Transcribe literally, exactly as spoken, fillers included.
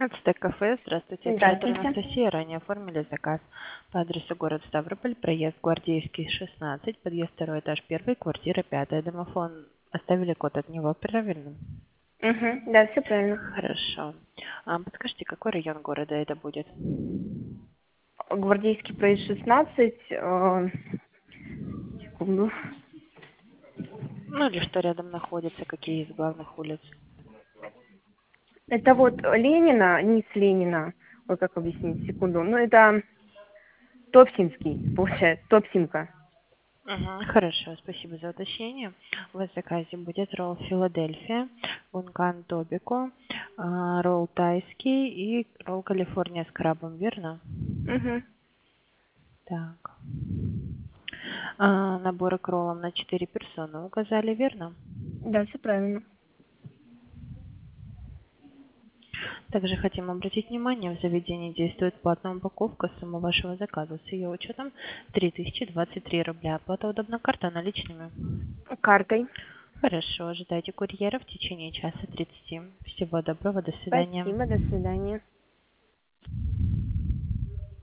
Ацтек кафе. Здравствуйте, оператор Здравствуйте. Анастасия. Ранее оформили заказ по адресу город Ставрополь, проезд Гвардейский, шестнадцать, подъезд второй этаж первый, квартира пятая. Домофон оставили код от него, правильно? Угу, да, все правильно. Хорошо. А, подскажите, какой район города это будет? Гвардейский проезд шестнадцать. э, секунду. Ну или что рядом находится, какие из главных улиц? Это вот Ленина, низ Ленина. Ой, как объяснить, секунду. Ну, это Топсинский, получается, Топсинка. Мгм, хорошо, спасибо за уточнение. У вас в заказе будет ролл Филадельфия, гункан тобико, а, ролл тайский и ролл Калифорния с крабом, верно? Угу, Так. А, наборы к роллам на четыре персоны указали, верно? да, все правильно. Также хотим обратить внимание, в заведении действует платная упаковка. Сумма вашего заказа с ее учетом три тысячи двадцать три рубля. Оплата удобна, карта наличными. Картой. Хорошо, ожидайте курьера в течение часа тридцати. Всего доброго, до свидания. Спасибо, до свидания.